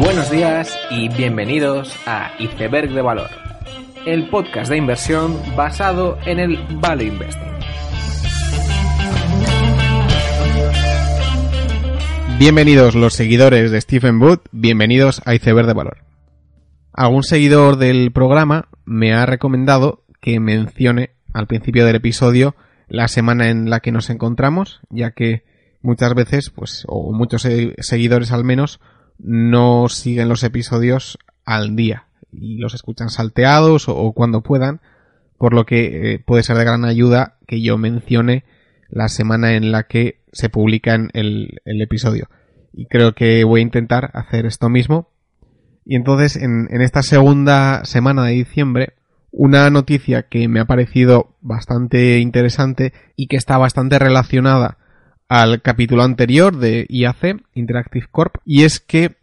Buenos días y bienvenidos a Iceberg de Valor, el podcast de inversión basado en el Value Investing. Bienvenidos los seguidores de Stephen Wood, bienvenidos a Iceberg de Valor. Algún seguidor del programa me ha recomendado que mencione al principio del episodio la semana en la que nos encontramos, ya que muchas veces, o muchos seguidores al menos, no siguen los episodios al día y los escuchan salteados o cuando puedan, por lo que puede ser de gran ayuda que yo mencione la semana en la que se publica el episodio. Y creo que voy a intentar hacer esto mismo. Y entonces, en esta segunda semana de diciembre, una noticia que me ha parecido bastante interesante y que está bastante relacionada al capítulo anterior de IAC, Interactive Corp, y es que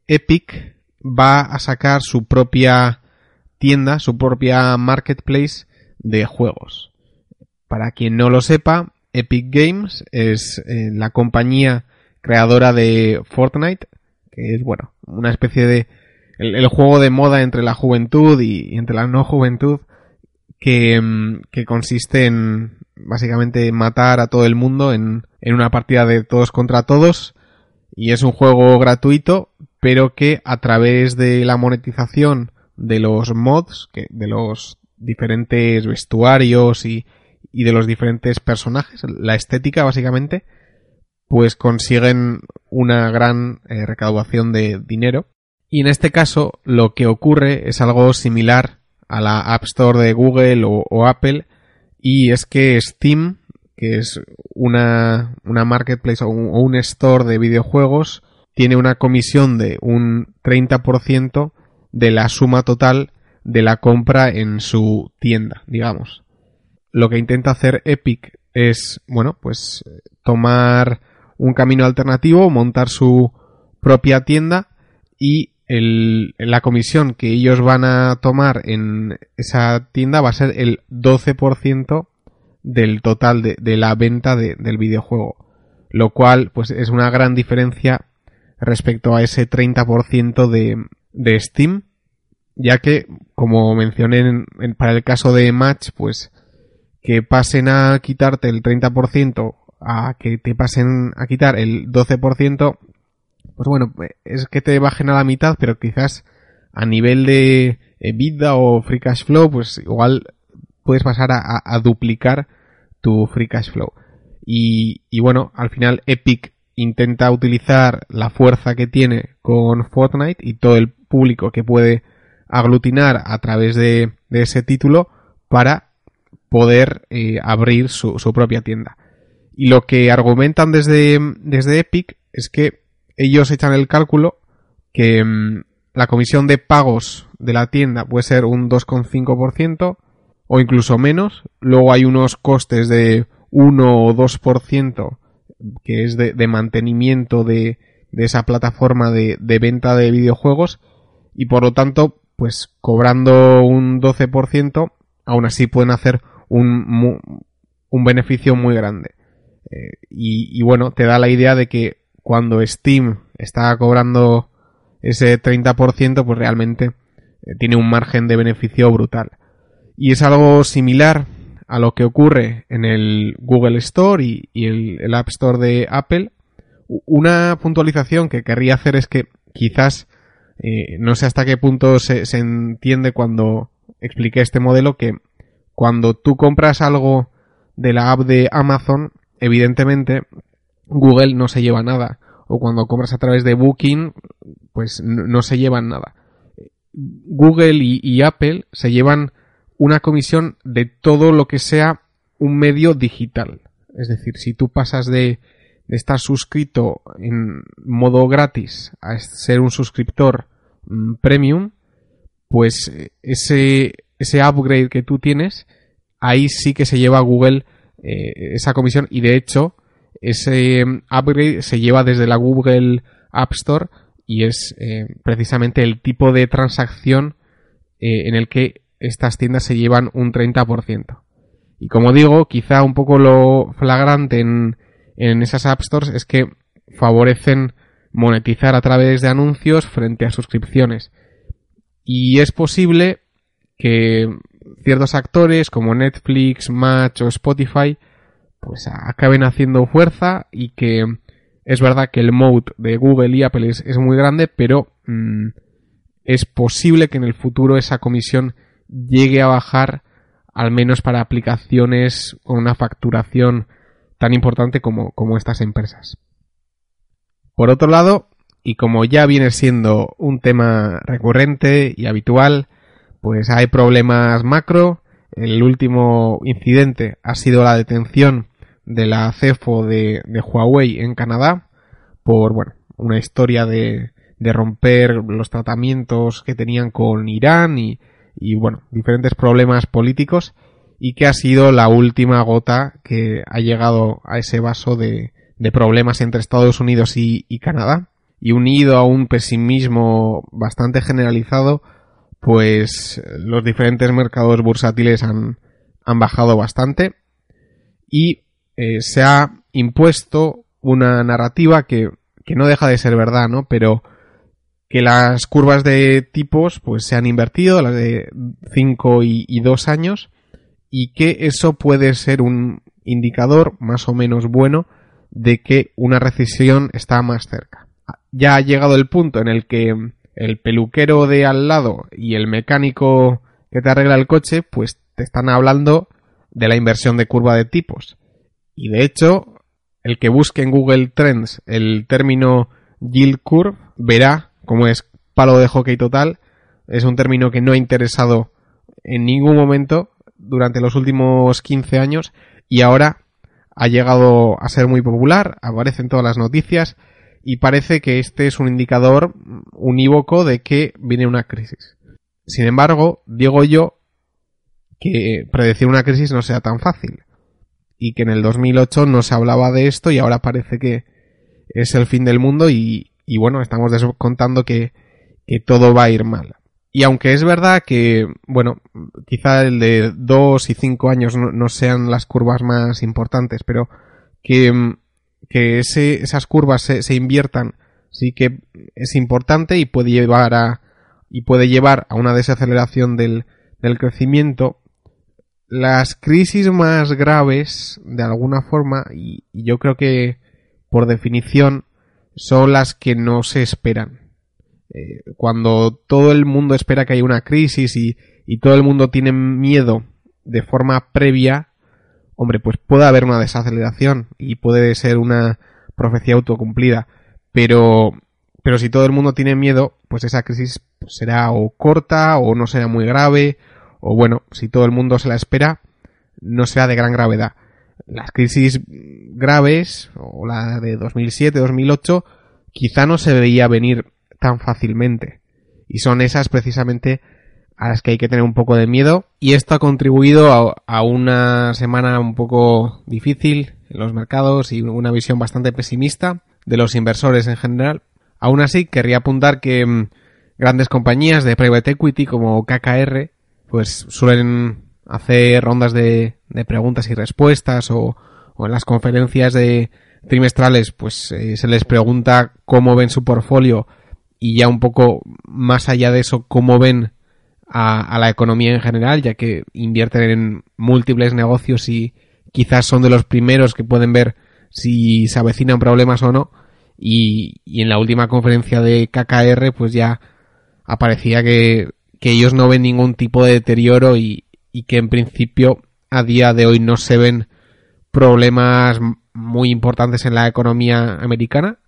Epic va a sacar su propia tienda, su propia marketplace de juegos. Para quien no lo sepa, Epic Games es la compañía creadora de Fortnite, que es, una especie de el juego de moda entre la juventud y entre la no juventud, que consiste en básicamente matar a todo el mundo en una partida de todos contra todos, y es un juego gratuito, pero que a través de la monetización de los mods, de los diferentes vestuarios y de los diferentes personajes, la estética básicamente, pues consiguen una gran recaudación de dinero. Y en este caso lo que ocurre es algo similar a la App Store de Google o Apple, y es que Steam, que es una marketplace o un store de videojuegos, tiene una comisión de un 30% de la suma total de la compra en su tienda, digamos. Lo que intenta hacer Epic es, tomar un camino alternativo, montar su propia tienda, y la comisión que ellos van a tomar en esa tienda va a ser el 12% del total de la venta del videojuego, lo cual pues es una gran diferencia respecto a ese 30% de Steam, ya que, como mencioné para el caso de Match, pues que pasen a quitarte el 30% a que te pasen a quitar el 12%, es que te bajen a la mitad, pero quizás a nivel de EBITDA o free cash flow, pues igual puedes pasar a duplicar tu free cash flow. Y al final Epic intenta utilizar la fuerza que tiene con Fortnite y todo el público que puede aglutinar a través de ese título para poder abrir su propia tienda. Y lo que argumentan desde Epic es que ellos echan el cálculo que la comisión de pagos de la tienda puede ser un 2,5% o incluso menos. Luego hay unos costes de 1 o 2% que es de mantenimiento de esa plataforma de venta de videojuegos, y por lo tanto, pues cobrando un 12%, aún así pueden hacer un beneficio muy grande. Te da la idea de que cuando Steam está cobrando ese 30%, pues realmente tiene un margen de beneficio brutal. Y es algo similar a lo que ocurre en el Google Store y el App Store de Apple. Una puntualización que querría hacer es que quizás, no sé hasta qué punto se entiende cuando expliqué este modelo, que cuando tú compras algo de la app de Amazon, evidentemente Google no se lleva nada, o cuando compras a través de Booking, pues no se llevan nada. Google y Apple se llevan una comisión de todo lo que sea un medio digital. Es decir, si tú pasas de estar suscrito en modo gratis a ser un suscriptor premium, pues ese upgrade que tú tienes, ahí sí que se lleva Google esa comisión, y de hecho ese upgrade se lleva desde la Google App Store, y es precisamente el tipo de transacción en el que estas tiendas se llevan un 30%. Y como digo, quizá un poco lo flagrante en esas App Stores es que favorecen monetizar a través de anuncios frente a suscripciones. Y es posible que ciertos actores como Netflix, Match o Spotify pues acaben haciendo fuerza, y que es verdad que el moat de Google y Apple es muy grande, pero es posible que en el futuro esa comisión llegue a bajar, al menos para aplicaciones con una facturación tan importante como estas empresas. Por otro lado, y como ya viene siendo un tema recurrente y habitual, pues hay problemas macro. El último incidente ha sido la detención de la CFO de Huawei en Canadá por una historia de romper los tratamientos que tenían con Irán y diferentes problemas políticos, y que ha sido la última gota que ha llegado a ese vaso de problemas entre Estados Unidos y Canadá. Y unido a un pesimismo bastante generalizado, pues los diferentes mercados bursátiles han bajado bastante, y se ha impuesto una narrativa que no deja de ser verdad, ¿no? Pero que las curvas de tipos pues se han invertido, las de 5 y 2 años, y que eso puede ser un indicador más o menos bueno de que una recesión está más cerca. Ya ha llegado el punto en el que el peluquero de al lado y el mecánico que te arregla el coche pues te están hablando de la inversión de curva de tipos. Y de hecho, el que busque en Google Trends el término yield curve verá cómo es palo de hockey total. Es un término que no ha interesado en ningún momento durante los últimos 15 años y ahora ha llegado a ser muy popular, aparece en todas las noticias y parece que este es un indicador unívoco de que viene una crisis. Sin embargo, digo yo que predecir una crisis no sea tan fácil y que en el 2008 no se hablaba de esto y ahora parece que es el fin del mundo y estamos descontando que todo va a ir mal. Y aunque es verdad que, quizá el de 2 y 5 años no sean las curvas más importantes, pero que esas curvas se inviertan sí que es importante y puede llevar a una desaceleración del crecimiento. Las crisis más graves, de alguna forma, y yo creo que por definición, son las que no se esperan. Cuando todo el mundo espera que haya una crisis y todo el mundo tiene miedo de forma previa, pues puede haber una desaceleración y puede ser una profecía autocumplida. Pero si todo el mundo tiene miedo, pues esa crisis será o corta o no será muy grave, o si todo el mundo se la espera, no será de gran gravedad. Las crisis graves, o la de 2007, 2008, quizá no se veía venir tan fácilmente. Y son esas precisamente a las que hay que tener un poco de miedo. Y esto ha contribuido a una semana un poco difícil en los mercados y una visión bastante pesimista de los inversores en general. Aún así, querría apuntar que grandes compañías de private equity como KKR pues suelen hacer rondas de preguntas y respuestas o en las conferencias de trimestrales pues se les pregunta cómo ven su portfolio y ya un poco más allá de eso cómo ven a la economía en general, ya que invierten en múltiples negocios y quizás son de los primeros que pueden ver si se avecinan problemas o no. Y en la última conferencia de KKR pues ya aparecía que ellos no ven ningún tipo de deterioro y que en principio a día de hoy no se ven problemas muy importantes en la economía americana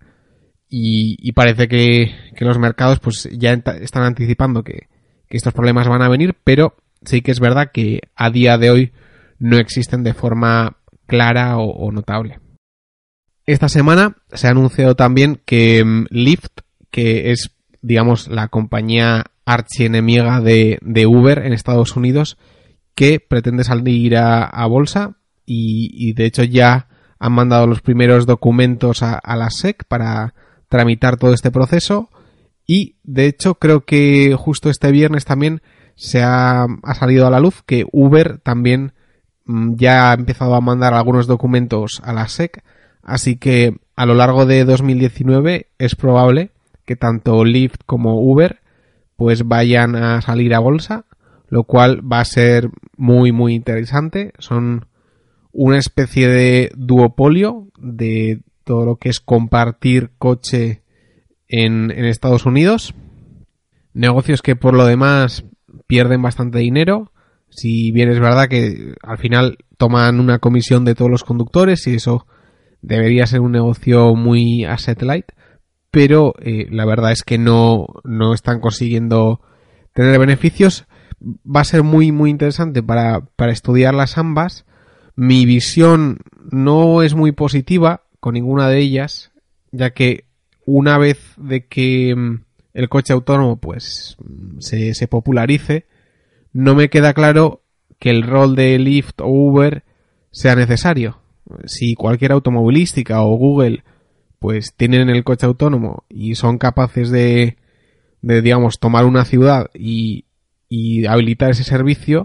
y parece que los mercados pues ya están anticipando que estos problemas van a venir, pero sí que es verdad que a día de hoy no existen de forma clara o notable. Esta semana se ha anunciado también que Lyft, que es digamos la compañía archienemiga de Uber en Estados Unidos, que pretende salir a bolsa y de hecho ya han mandado los primeros documentos a la SEC para tramitar todo este proceso y de hecho creo que justo este viernes también ha salido a la luz que Uber también ya ha empezado a mandar algunos documentos a la SEC, así que a lo largo de 2019 es probable que tanto Lyft como Uber pues vayan a salir a bolsa, lo cual va a ser muy muy interesante. Son una especie de duopolio de todo lo que es compartir coche en Estados Unidos. Negocios que por lo demás pierden bastante dinero. Si bien es verdad que al final toman una comisión de todos los conductores y eso debería ser un negocio muy asset light, pero la verdad es que no están consiguiendo tener beneficios. Va a ser muy muy interesante para estudiarlas ambas. Mi visión no es muy positiva con ninguna de ellas, ya que una vez de que el coche autónomo pues se popularice, no me queda claro que el rol de Lyft o Uber sea necesario. Si cualquier automovilística o Google pues tienen el coche autónomo y son capaces de digamos, tomar una ciudad y habilitar ese servicio,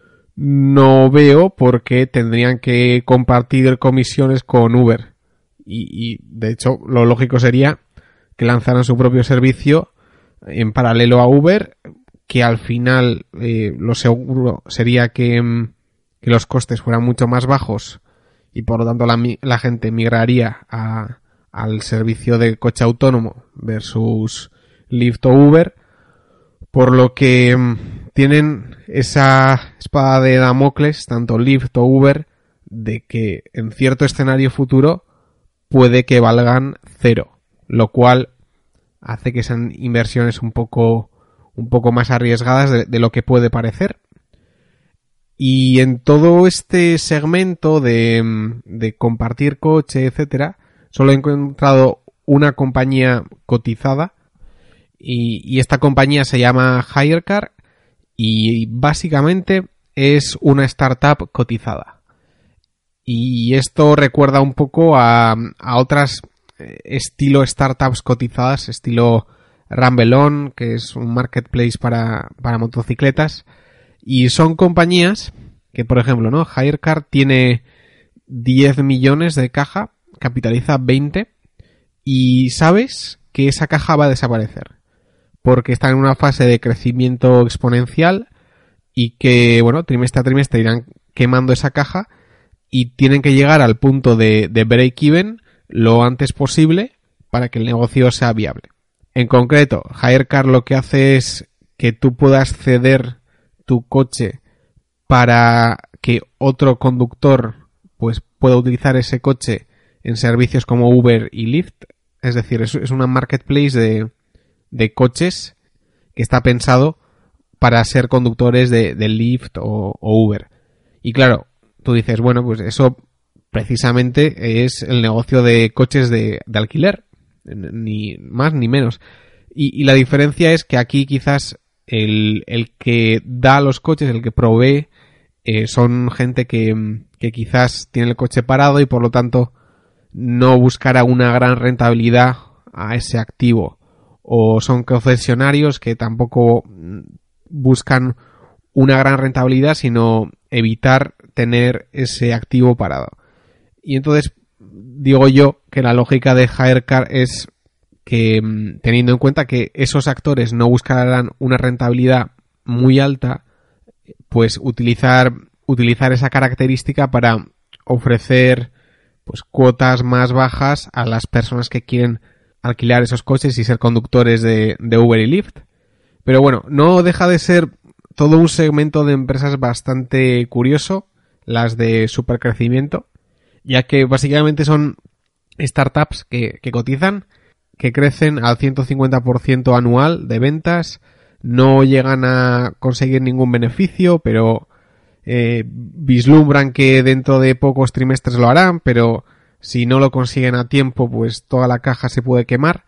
no veo por qué tendrían que compartir comisiones con Uber. Y de hecho, lo lógico sería que lanzaran su propio servicio en paralelo a Uber, que al final lo seguro sería que los costes fueran mucho más bajos y por lo tanto la gente migraría al servicio de coche autónomo versus Lyft o Uber, por lo que tienen esa espada de Damocles, tanto Lyft o Uber, de que en cierto escenario futuro puede que valgan cero, lo cual hace que sean inversiones un poco más arriesgadas de lo que puede parecer. Y en todo este segmento de compartir coche, etcétera, solo he encontrado una compañía cotizada y esta compañía se llama HireCar y básicamente es una startup cotizada. Y esto recuerda un poco a otras estilo startups cotizadas, estilo Rumble, que es un marketplace para motocicletas. Y son compañías que, por ejemplo, ¿no? HireCar tiene 10 millones de caja, capitaliza 20 y sabes que esa caja va a desaparecer porque está en una fase de crecimiento exponencial y que, bueno, trimestre a trimestre irán quemando esa caja y tienen que llegar al punto de break-even lo antes posible para que el negocio sea viable. En concreto, HireCar lo que hace es que tú puedas ceder tu coche para que otro conductor pues pueda utilizar ese coche en servicios como Uber y Lyft. Es decir, es una marketplace de coches que está pensado para ser conductores de Lyft o Uber. Y claro, tú dices, bueno, pues eso precisamente es el negocio de coches de alquiler, ni más ni menos. Y la diferencia es que aquí quizás el que da los coches, el que provee, son gente que quizás tiene el coche parado y por lo tanto no buscará una gran rentabilidad a ese activo. O son concesionarios que tampoco buscan una gran rentabilidad, sino evitar tener ese activo parado. Y entonces digo yo que la lógica de HireCar es que, teniendo en cuenta que esos actores no buscarán una rentabilidad muy alta, pues utilizar esa característica para ofrecer pues cuotas más bajas a las personas que quieren alquilar esos coches y ser conductores de Uber y Lyft. Pero bueno, no deja de ser todo un segmento de empresas bastante curioso, las de supercrecimiento, ya que básicamente son startups que cotizan, que crecen al 150% anual de ventas, no llegan a conseguir ningún beneficio, pero vislumbran que dentro de pocos trimestres lo harán, pero si no lo consiguen a tiempo, pues toda la caja se puede quemar.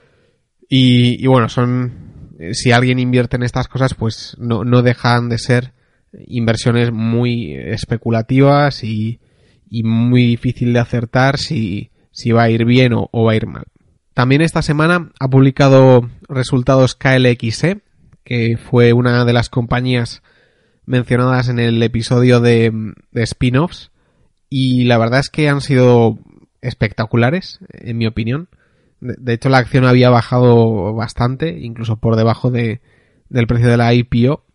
Y bueno, si alguien invierte en estas cosas, pues no dejan de ser inversiones muy especulativas y muy difícil de acertar si va a ir bien o va a ir mal. También esta semana ha publicado resultados KLXE, que fue una de las compañías mencionadas en el episodio de spin-offs, y la verdad es que han sido espectaculares, en mi opinión. De hecho, la acción había bajado bastante, incluso por debajo del precio de la IPO,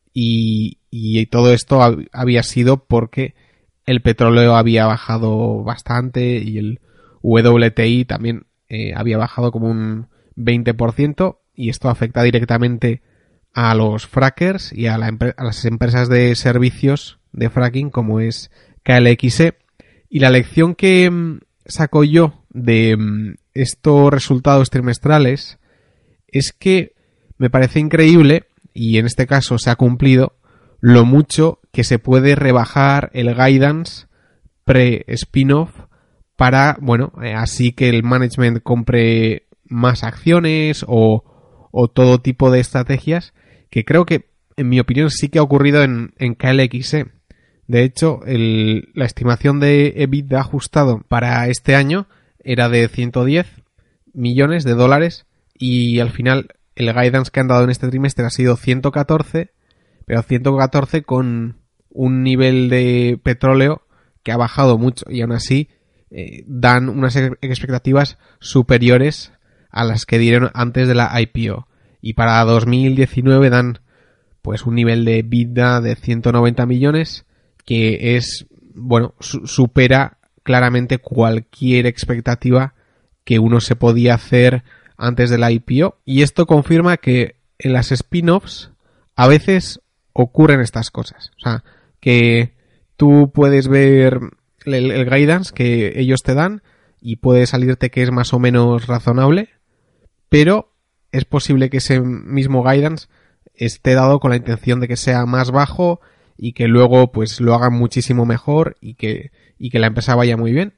y todo esto había sido porque el petróleo había bajado bastante y el WTI también había bajado como un 20%, y esto afecta directamente a los frackers y a las empresas de servicios de fracking como es KLXE. Y la lección que saco yo de estos resultados trimestrales es que me parece increíble, y en este caso se ha cumplido, lo mucho que se puede rebajar el guidance pre-spin-off para, bueno, así que el management compre más acciones o todo tipo de estrategias, que creo que, en mi opinión, sí que ha ocurrido en KLXE. De hecho, la estimación de EBITDA ajustado para este año era de 110 millones de dólares, y al final el guidance que han dado en este trimestre ha sido 114, pero 114 con un nivel de petróleo que ha bajado mucho, y aún así dan unas expectativas superiores a las que dieron antes de la IPO. Y para 2019 dan pues un nivel de EBITDA de 190 millones que es, bueno, supera claramente cualquier expectativa que uno se podía hacer antes de la IPO. Y esto confirma que en las spin-offs a veces ocurren estas cosas. O sea, que tú puedes ver el guidance que ellos te dan y puede salirte que es más o menos razonable, pero es posible que ese mismo guidance esté dado con la intención de que sea más bajo y que luego pues lo hagan muchísimo mejor y que la empresa vaya muy bien.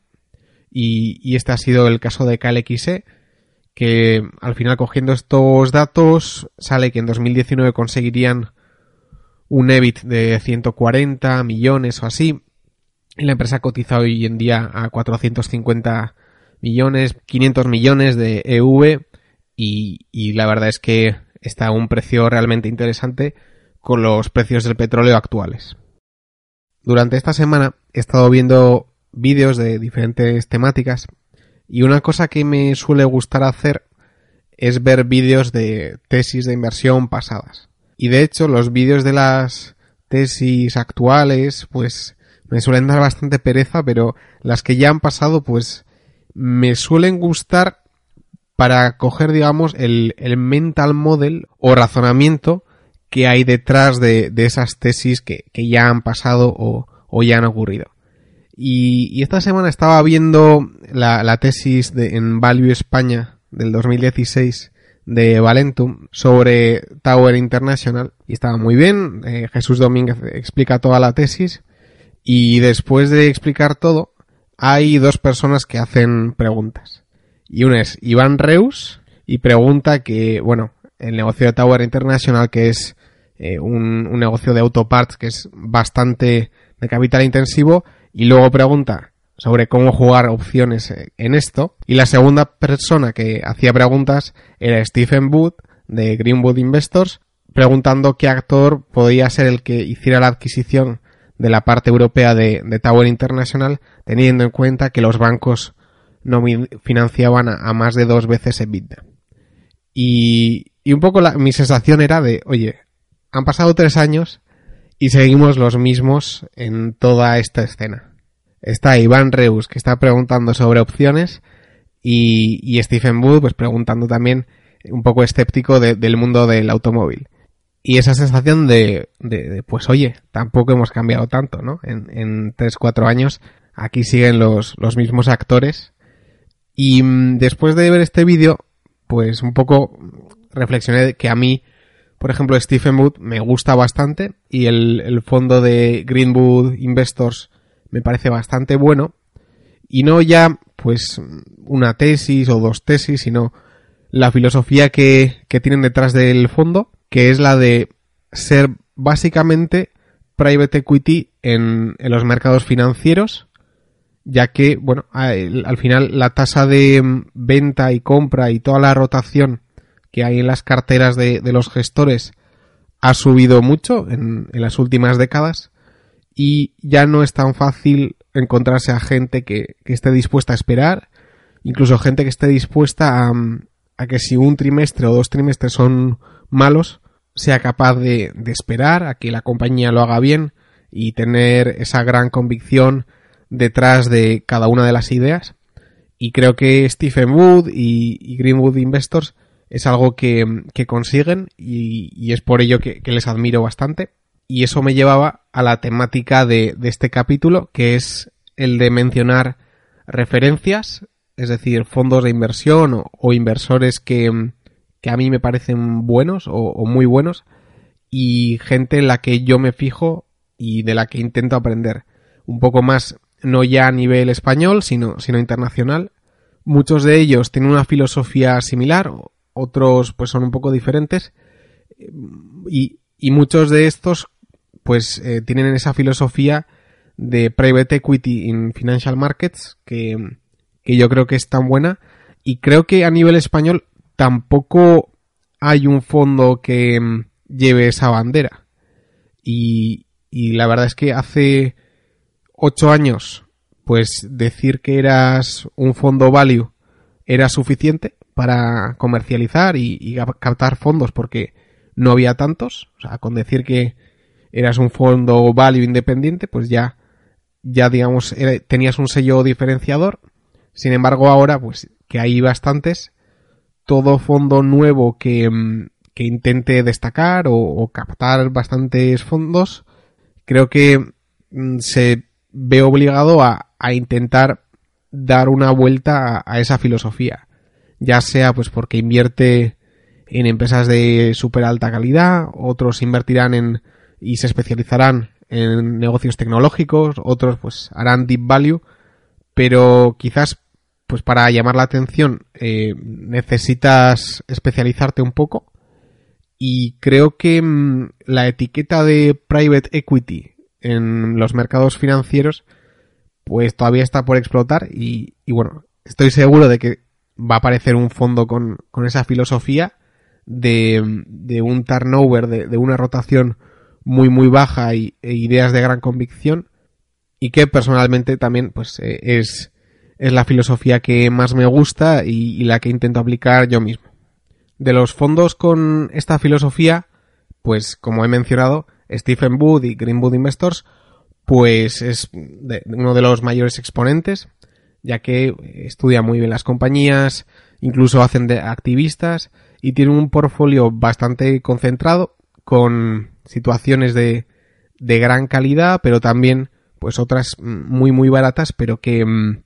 Y este ha sido el caso de KLXE, que al final, cogiendo estos datos, sale que en 2019 conseguirían un EBIT de 140 millones o así, y la empresa cotiza hoy en día a 450 millones, 500 millones de EV, y la verdad es que está a un precio realmente interesante con los precios del petróleo actuales. Durante esta semana he estado viendo vídeos de diferentes temáticas, y una cosa que me suele gustar hacer es ver vídeos de tesis de inversión pasadas. Y de hecho, los vídeos de las tesis actuales pues me suelen dar bastante pereza, pero las que ya han pasado pues me suelen gustar para coger, digamos, el mental model o razonamiento que hay detrás de esas tesis que ya han pasado o ya han ocurrido. Y esta semana estaba viendo la tesis en Value España del 2016 de Valentum sobre Tower International, y estaba muy bien. Jesús Domínguez explica toda la tesis, y después de explicar todo hay dos personas que hacen preguntas, y una es Iván Reus, y pregunta que, bueno, el negocio de Tower International, que es un negocio de autoparts que es bastante de capital intensivo, y luego pregunta sobre cómo jugar opciones en esto. Y la segunda persona que hacía preguntas era Stephen Wood de Greenwood Investors, preguntando qué actor podía ser el que hiciera la adquisición de la parte europea de Tower International, teniendo en cuenta que los bancos no financiaban a más de 2 veces EBITDA. Y un poco mi sensación era de, oye, han pasado 3 años y seguimos los mismos en toda esta escena. Está Iván Reus, que está preguntando sobre opciones, y Stephen Wood pues preguntando también, un poco escéptico del mundo del automóvil. Y esa sensación de pues oye, tampoco hemos cambiado tanto, ¿no? En 3-4 años aquí siguen los mismos actores. Y después de ver este vídeo, pues un poco reflexioné que a mí, por ejemplo, Stephen Wood me gusta bastante, y el fondo de Greenwood Investors me parece bastante bueno, y no ya pues una tesis o 2 tesis, sino la filosofía que tienen detrás del fondo, que es la de ser básicamente private equity en los mercados financieros, ya que, bueno, al final la tasa de venta y compra y toda la rotación que hay en las carteras de los gestores ha subido mucho en las últimas décadas, y ya no es tan fácil encontrarse a gente que esté dispuesta a esperar, incluso gente que esté dispuesta a que si un trimestre o 2 trimestres son malos, sea capaz de esperar a que la compañía lo haga bien y tener esa gran convicción detrás de cada una de las ideas. Y creo que Stephen Wood y Greenwood Investors es algo que consiguen y es por ello que les admiro bastante. Y eso me llevaba a la temática de este capítulo, que es el de mencionar referencias, es decir, fondos de inversión o inversores que a mí me parecen buenos o muy buenos, y gente en la que yo me fijo y de la que intento aprender un poco más, no ya a nivel español, sino internacional. Muchos de ellos tienen una filosofía similar, otros pues son un poco diferentes, y muchos de estos pues tienen esa filosofía de private equity in financial markets que yo creo que es tan buena, y creo que a nivel español tampoco hay un fondo que lleve esa bandera, y la verdad es que hace 8 años pues decir que eras un fondo value era suficiente para comercializar y captar fondos, porque no había tantos. O sea, con decir que eras un fondo value independiente, pues ya digamos, tenías un sello diferenciador. Sin embargo, ahora, pues que hay bastantes, todo fondo nuevo que intente destacar o captar bastantes fondos, creo que se ve obligado a intentar dar una vuelta a esa filosofía. Ya sea pues porque invierte en empresas de súper alta calidad, otros invertirán y se especializarán en negocios tecnológicos, otros pues harán deep value, pero quizás pues para llamar la atención necesitas especializarte un poco, y creo que la etiqueta de private equity en los mercados financieros pues todavía está por explotar, y bueno, estoy seguro de que va a aparecer un fondo con esa filosofía de un turnover, de una rotación muy muy baja e ideas de gran convicción, y que personalmente también pues es la filosofía que más me gusta y la que intento aplicar yo mismo. De los fondos con esta filosofía, pues como he mencionado, Stephen Wood y Greenwood Investors pues es uno de los mayores exponentes, ya que estudia muy bien las compañías, incluso hacen de activistas, y tiene un portfolio bastante concentrado con situaciones de gran calidad, pero también pues otras muy muy baratas, pero que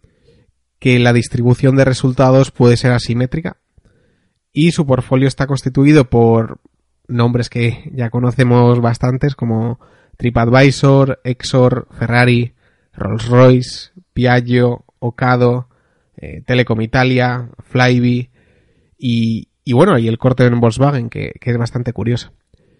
la distribución de resultados puede ser asimétrica. Y su portfolio está constituido por nombres que ya conocemos bastantes, como TripAdvisor, Exor, Ferrari, Rolls-Royce, Piaggio, Ocado, Telecom Italia, Flybe y bueno, y el corte en Volkswagen, que es bastante curioso.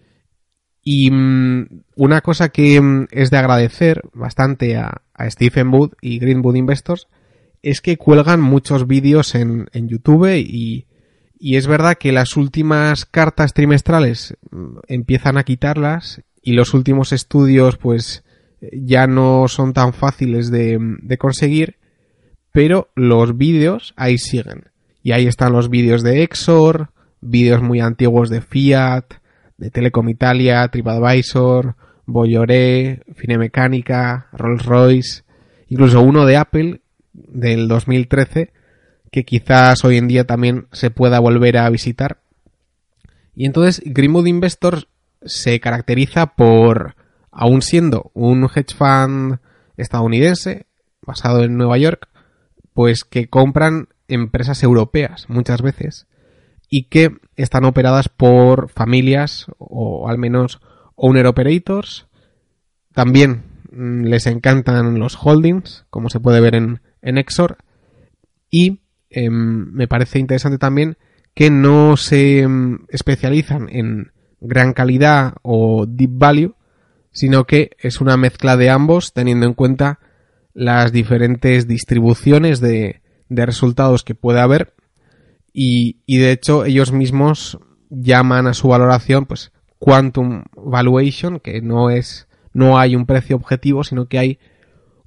Y una cosa que es de agradecer bastante a Stephen Wood y Greenwood Investors es que cuelgan muchos vídeos en YouTube, y es verdad que las últimas cartas trimestrales empiezan a quitarlas, y los últimos estudios pues ya no son tan fáciles de conseguir, pero los vídeos ahí siguen. Y ahí están los vídeos de Exor, vídeos muy antiguos de Fiat, de Telecom Italia, TripAdvisor, Bolloré, Finemecánica, Rolls-Royce, incluso uno de Apple del 2013, que quizás hoy en día también se pueda volver a visitar. Y entonces Greenwood Investors se caracteriza por, aún siendo un hedge fund estadounidense basado en Nueva York, pues que compran empresas europeas muchas veces, y que están operadas por familias o al menos owner operators. También les encantan los holdings, como se puede ver en Exor, y me parece interesante también que no se especializan en gran calidad o deep value, sino que es una mezcla de ambos, teniendo en cuenta las diferentes distribuciones de resultados que puede haber, y de hecho ellos mismos llaman a su valoración pues quantum valuation, que no hay un precio objetivo, sino que hay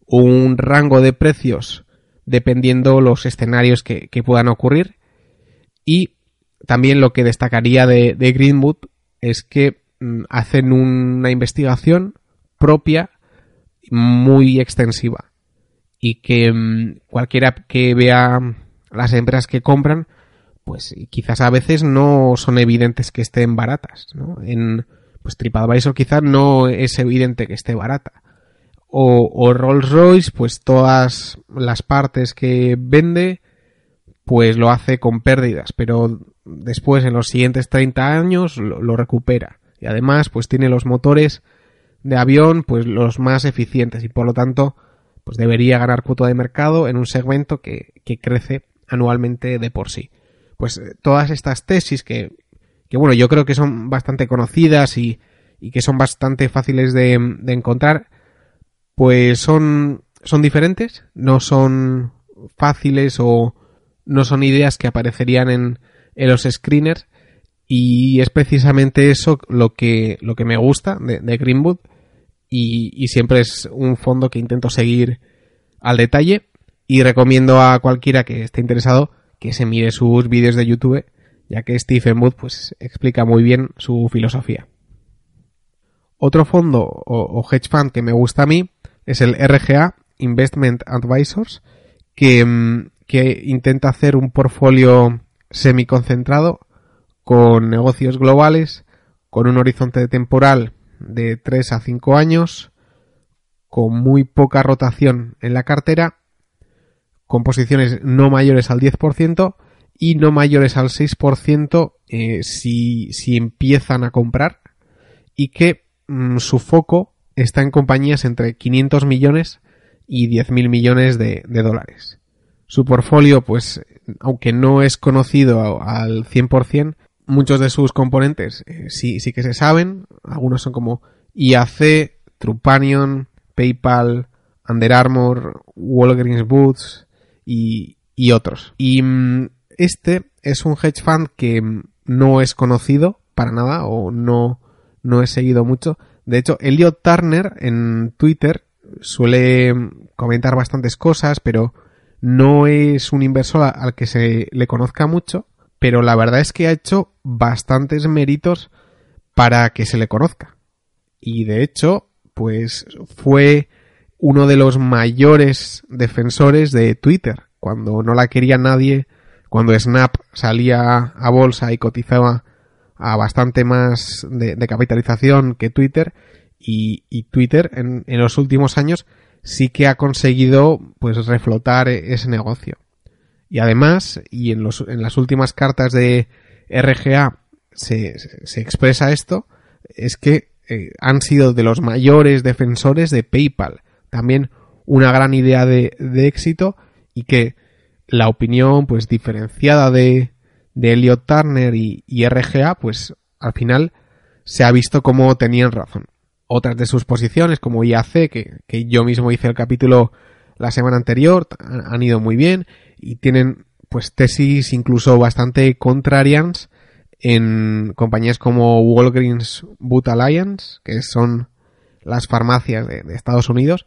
un rango de precios dependiendo los escenarios que puedan ocurrir. Y también lo que destacaría de Greenwood es que hacen una investigación propia muy extensiva y que cualquiera que vea las empresas que compran, pues quizás a veces no son evidentes que estén baratas, ¿no? En pues TripAdvisor quizás no es evidente que esté barata. O Rolls-Royce, pues todas las partes que vende, pues lo hace con pérdidas, pero después en los siguientes 30 años lo recupera. Y además, pues tiene los motores de avión, pues los más eficientes y por lo tanto, pues debería ganar cuota de mercado en un segmento que crece anualmente de por sí. Pues todas estas tesis que bueno, yo creo que son bastante conocidas y que son bastante fáciles de encontrar, pues son diferentes, no son fáciles o no son ideas que aparecerían en los screeners, y es precisamente eso lo que me gusta de Greenwood, y siempre es un fondo que intento seguir al detalle, y recomiendo a cualquiera que esté interesado que se mire sus vídeos de YouTube, ya que Stephen Wood pues explica muy bien su filosofía. Otro fondo o hedge fund que me gusta a mí es el RGA Investment Advisors, que intenta hacer un portfolio semiconcentrado con negocios globales, con un horizonte temporal de 3 a 5 años, con muy poca rotación en la cartera, con posiciones no mayores al 10% y no mayores al 6% si empiezan a comprar, y que su foco está en compañías entre 500 millones y 10.000 millones de dólares. Su portfolio, pues, aunque no es conocido al 100%, muchos de sus componentes sí que se saben. Algunos son como IAC, Trupanion, PayPal, Under Armour, Walgreens Boots y otros. Y este es un hedge fund que no es conocido para nada o no he seguido mucho. De hecho, Elliot Turner en Twitter suele comentar bastantes cosas, pero no es un inversor al que se le conozca mucho, pero la verdad es que ha hecho bastantes méritos para que se le conozca. Y de hecho, pues fue uno de los mayores defensores de Twitter, cuando no la quería nadie, cuando Snap salía a bolsa y cotizaba a bastante más de capitalización que Twitter, y Twitter en los últimos años sí que ha conseguido pues reflotar ese negocio. Y además, y en las últimas cartas de RGA se expresa esto, es que han sido de los mayores defensores de PayPal. También una gran idea de éxito, y que la opinión pues diferenciada de Elliot Turner y RGA, pues al final se ha visto como tenían razón. Otras de sus posiciones, como IAC, que yo mismo hice el capítulo la semana anterior, han ido muy bien y tienen pues tesis incluso bastante contrarians en compañías como Walgreens Boots Alliance, que son las farmacias de Estados Unidos,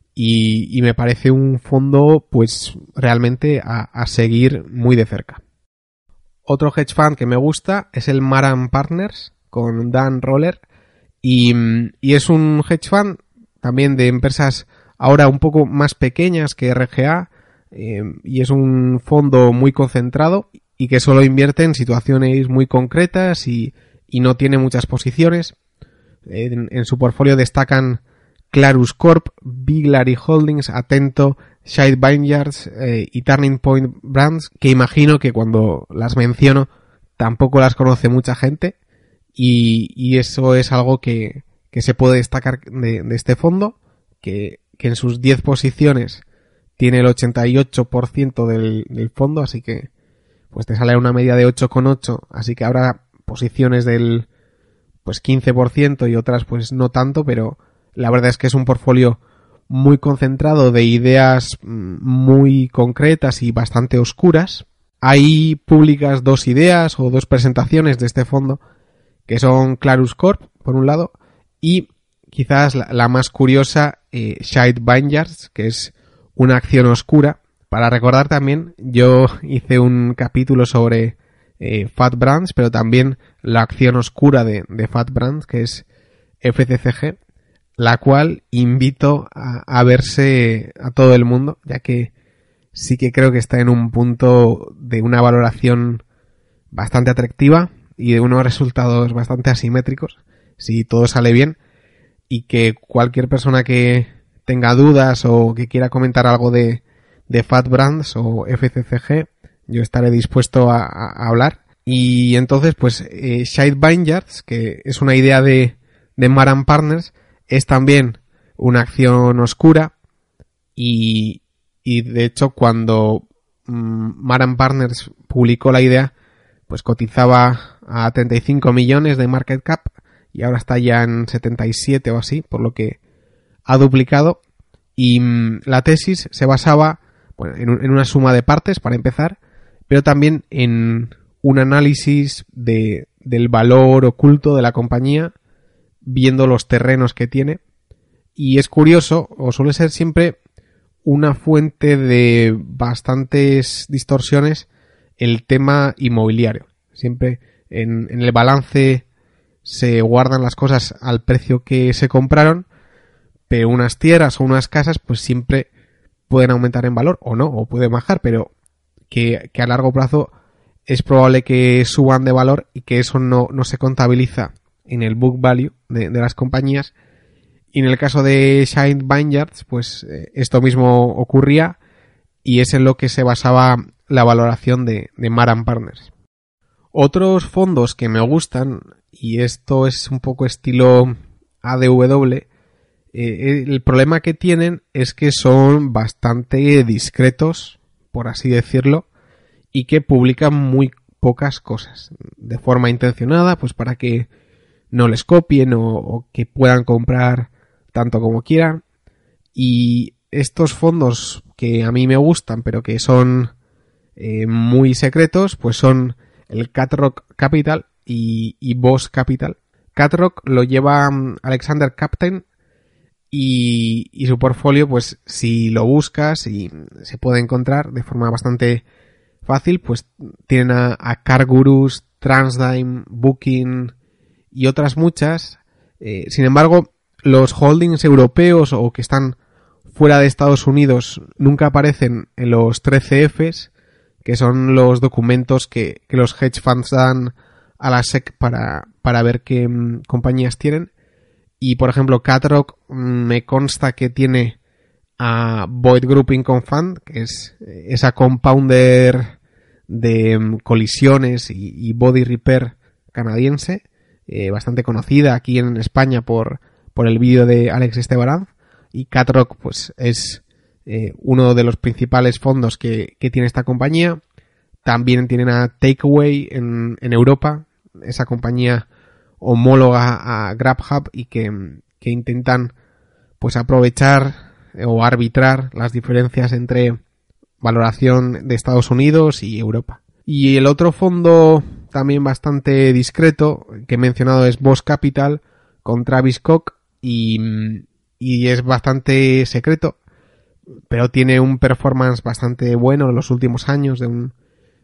y me parece un fondo pues realmente a seguir muy de cerca. Otro hedge fund que me gusta es el Maran Partners con Dan Roller, y es un hedge fund también de empresas ahora un poco más pequeñas que RGA, y es un fondo muy concentrado y que solo invierte en situaciones muy concretas y no tiene muchas posiciones. En su portfolio destacan Clarus Corp, Biglari Holdings, Atento, Shide Vineyards y Turning Point Brands, que imagino que cuando las menciono tampoco las conoce mucha gente, y eso es algo que se puede destacar de este fondo, que en sus 10 posiciones tiene el 88% del fondo, así que pues te sale una media de 8,8, así que habrá posiciones del pues 15% y otras pues no tanto, pero la verdad es que es un portfolio muy concentrado de ideas muy concretas y bastante oscuras. Hay públicas 2 ideas o 2 presentaciones de este fondo, que son Clarus Corp, por un lado, y quizás la más curiosa, Shade Vineyards, que es una acción oscura. Para recordar también, yo hice un capítulo sobre Fat Brands, pero también la acción oscura de Fat Brands, que es FCCG, la cual invito a verse a todo el mundo, ya que sí que creo que está en un punto de una valoración bastante atractiva y de unos resultados bastante asimétricos, si todo sale bien, y que cualquier persona que tenga dudas o que quiera comentar algo de Fat Brands o FCCG, yo estaré dispuesto a hablar. Y entonces, pues, Shade Vineyards, que es una idea de Maran Partners, es también una acción oscura y de hecho cuando Maran Partners publicó la idea, pues cotizaba a 35 millones de market cap y ahora está ya en 77 o así, por lo que ha duplicado. Y la tesis se basaba, bueno, en una suma de partes para empezar, pero también en un análisis del valor oculto de la compañía, viendo los terrenos que tiene. Y es curioso, o suele ser siempre una fuente de bastantes distorsiones, el tema inmobiliario. Siempre en el balance se guardan las cosas al precio que se compraron, pero unas tierras o unas casas pues siempre pueden aumentar en valor o no, o pueden bajar, pero que a largo plazo es probable que suban de valor y que eso no se contabiliza en el book value de las compañías. Y en el caso de Shade Vineyards, pues esto mismo ocurría y es en lo que se basaba la valoración de Maran Partners. Otros fondos que me gustan, y esto es un poco estilo ADW, el problema que tienen es que son bastante discretos, por así decirlo, y que publican muy pocas cosas, de forma intencionada, pues para que no les copien o que puedan comprar tanto como quieran. Y estos fondos que a mí me gustan, pero que son muy secretos, pues son el Cat Rock Capital y Boss Capital. Cat Rock lo lleva Alexander Captain y su portfolio, pues si lo buscas y se puede encontrar de forma bastante fácil, pues tienen a CarGurus, Transdime, Booking y otras muchas. Sin embargo, los holdings europeos o que están fuera de Estados Unidos nunca aparecen en los 13Fs, que son los documentos que los hedge funds dan a la SEC para ver qué compañías tienen. Y por ejemplo, Cat Rock me consta que tiene a Boyd Group Income Fund, que es esa compounder de colisiones y body repair canadiense, bastante conocida aquí en España por el vídeo de Alex Estebaranz. Y Cat Rock pues es uno de los principales fondos que tiene esta compañía. También tienen a Takeaway en Europa, esa compañía homóloga a GrabHub y que intentan pues aprovechar o arbitrar las diferencias entre valoración de Estados Unidos y Europa. Y el otro fondo también bastante discreto que he mencionado es Boss Capital con Travis Koch y es bastante secreto, pero tiene un performance bastante bueno en los últimos años, de un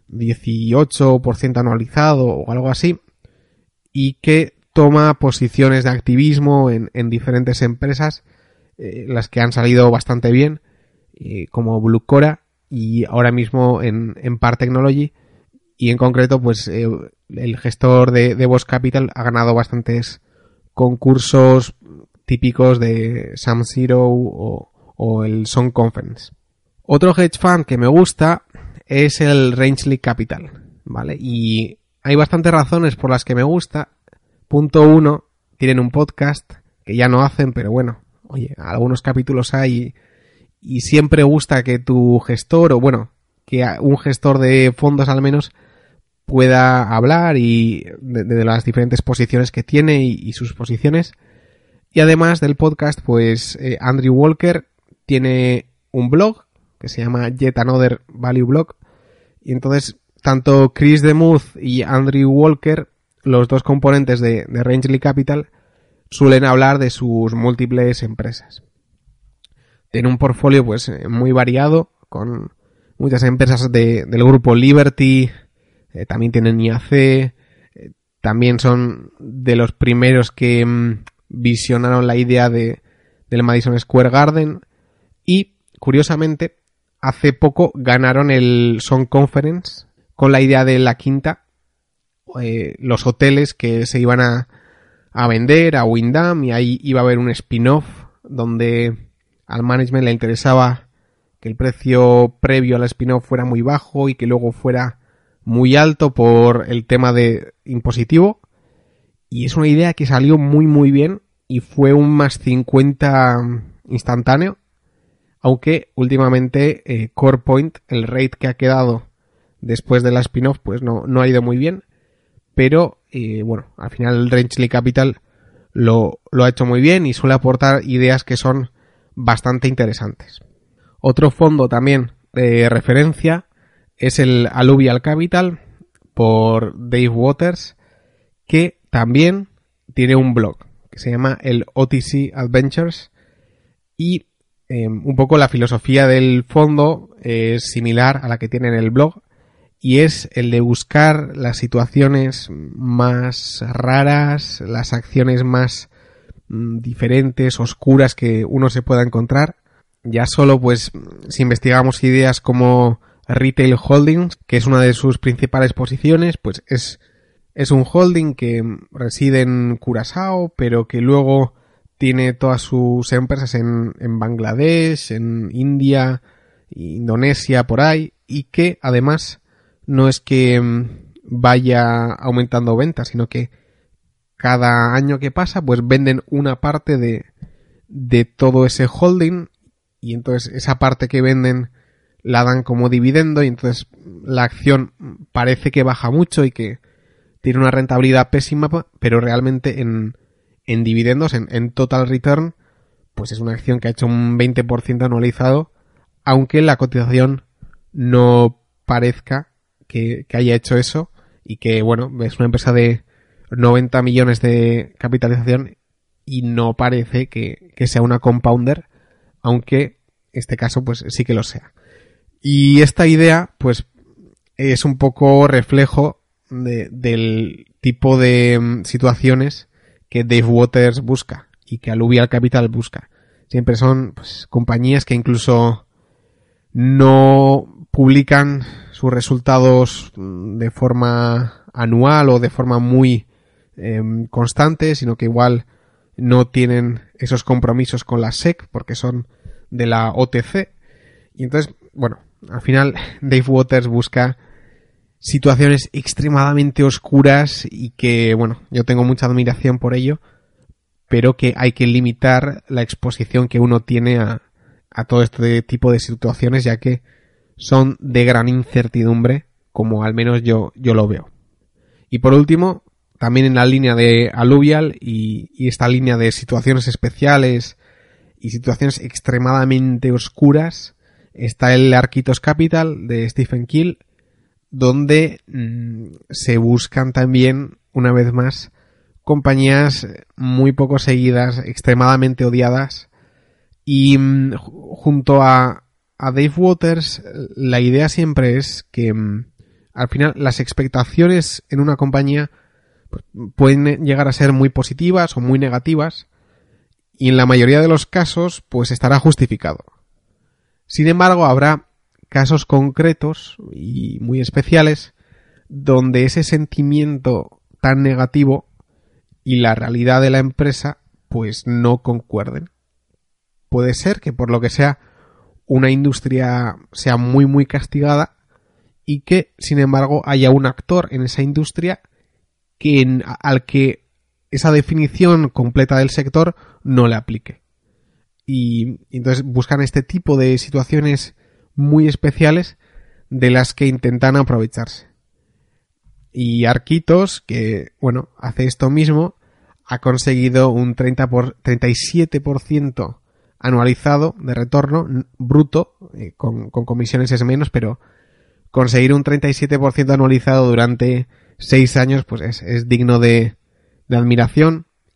18% anualizado o algo así, y que toma posiciones de activismo en diferentes empresas, las que han salido bastante bien, como Blucora y ahora mismo en Par Technology, y en concreto pues el gestor de Boss Capital ha ganado bastantes concursos típicos de Sum Zero o el Song Conference. Otro hedge fund que me gusta es el Rangeley Capital, ¿vale? Y hay bastantes razones por las que me gusta. Punto 1, tienen un podcast que ya no hacen, pero bueno, oye, algunos capítulos hay y siempre gusta que tu gestor, o bueno, que un gestor de fondos al menos pueda hablar y de las diferentes posiciones que tiene y sus posiciones. Y además del podcast, pues Andrew Walker tiene un blog que se llama Yet Another Value Blog. Y entonces, tanto Chris DeMuth y Andrew Walker, los dos componentes de Rangeley Capital, suelen hablar de sus múltiples empresas. Tienen un portfolio pues muy variado, con muchas empresas del grupo Liberty, también tienen IAC, también son de los primeros que visionaron la idea del Madison Square Garden y, curiosamente, hace poco ganaron el Sun Conference con la idea de la quinta, los hoteles que se iban a vender a Wyndham, y ahí iba a haber un spin-off donde al management le interesaba que el precio previo al spin-off fuera muy bajo y que luego fuera muy alto por el tema de impositivo, y es una idea que salió muy muy bien y fue un más 50 instantáneo, aunque últimamente CorePoint, el rate que ha quedado después de la spin-off, pues no ha ido muy bien, pero bueno, al final el Rangeley Capital lo ha hecho muy bien y suele aportar ideas que son bastante interesantes. Otro fondo también de referencia es el Alluvial Capital por Dave Waters, que también tiene un blog que se llama el OTC Adventures, y un poco la filosofía del fondo es similar a la que tiene en el blog, y es el de buscar las situaciones más raras, las acciones más diferentes, oscuras que uno se pueda encontrar. Ya solo pues si investigamos ideas como Retail Holdings, que es una de sus principales posiciones, pues es un holding que reside en Curazao, pero que luego tiene todas sus empresas en Bangladesh, en India, Indonesia, por ahí, y que además no es que vaya aumentando ventas, sino que cada año que pasa pues venden una parte de todo ese holding, y entonces esa parte que venden la dan como dividendo, y entonces la acción parece que baja mucho y que tiene una rentabilidad pésima, pero realmente en dividendos, en total return, pues es una acción que ha hecho un 20% anualizado, aunque la cotización no parezca que haya hecho eso, y que bueno, es una empresa de 90 millones de capitalización y no parece que sea una compounder, aunque este caso pues sí que lo sea. Y esta idea pues es un poco reflejo del tipo de situaciones que Dave Waters busca y que Alluvial Capital busca. Siempre son pues compañías que incluso no publican sus resultados de forma anual o de forma muy constante, sino que igual no tienen esos compromisos con la SEC porque son de la OTC, y entonces, bueno, al final Dave Waters busca situaciones extremadamente oscuras y que, bueno, yo tengo mucha admiración por ello, pero que hay que limitar la exposición que uno tiene a todo este tipo de situaciones, ya que son de gran incertidumbre, como al menos yo lo veo. Y por último, también en la línea de Alluvial y esta línea de situaciones especiales y situaciones extremadamente oscuras, está el Arquitos Capital de Stephen Keel, donde se buscan también, una vez más, compañías muy poco seguidas, extremadamente odiadas, y junto a Dave Waters, la idea siempre es que al final las expectaciones en una compañía pues, pueden llegar a ser muy positivas o muy negativas, y en la mayoría de los casos pues estará justificado. Sin embargo, habrá casos concretos y muy especiales donde ese sentimiento tan negativo y la realidad de la empresa pues no concuerden. Puede ser que por lo que sea una industria sea muy muy castigada y que sin embargo haya un actor en esa industria al que esa definición completa del sector no le aplique. Y entonces buscan este tipo de situaciones muy especiales de las que intentan aprovecharse. Y Arquitos, que bueno, hace esto mismo, ha conseguido un 37% anualizado de retorno bruto, con comisiones es menos, pero conseguir un 37% anualizado durante 6 años pues es digno de admiración,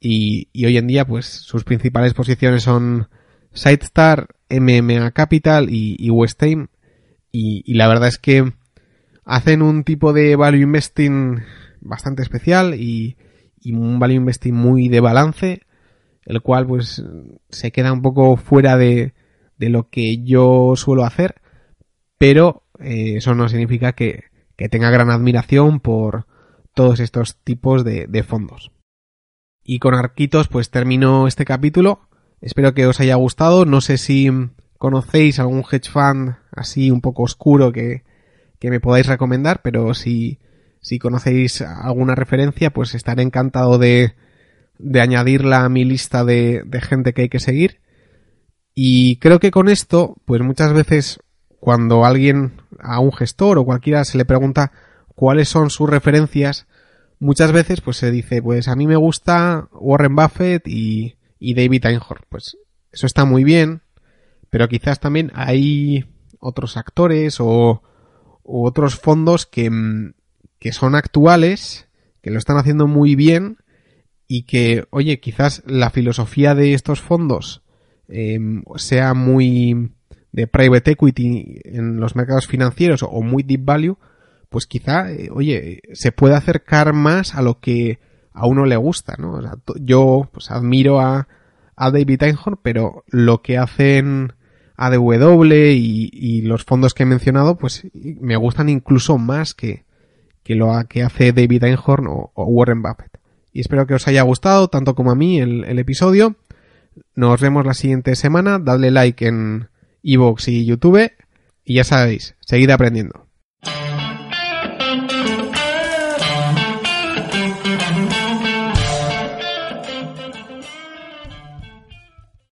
y hoy en día pues sus principales posiciones son Sidestar, MMA Capital y Westheim, y la verdad es que hacen un tipo de value investing bastante especial y un value investing muy de balance, el cual pues se queda un poco fuera de lo que yo suelo hacer, pero eso no significa que tenga gran admiración por todos estos tipos de fondos. Y con Arquitos pues termino este capítulo. Espero que os haya gustado. No sé si conocéis algún hedge fund así un poco oscuro que me podáis recomendar, pero si conocéis alguna referencia, pues estaré encantado de añadirla a mi lista de gente que hay que seguir. Y creo que con esto, pues muchas veces cuando a un gestor o cualquiera se le pregunta cuáles son sus referencias, muchas veces pues se dice, pues a mí me gusta Warren Buffett y David Einhorn. Pues eso está muy bien, pero quizás también hay otros actores o otros fondos que son actuales, que lo están haciendo muy bien y que, oye, quizás la filosofía de estos fondos sea muy de private equity en los mercados financieros o muy deep value, pues quizá, se puede acercar más a lo que a uno le gusta, ¿no? O sea, yo pues admiro a David Einhorn, pero lo que hacen ADW y los fondos que he mencionado, pues me gustan incluso más que lo que hace David Einhorn o Warren Buffett. Y espero que os haya gustado, tanto como a mí, el episodio. Nos vemos la siguiente semana. Dadle like en iVoox y YouTube. Y ya sabéis, seguid aprendiendo.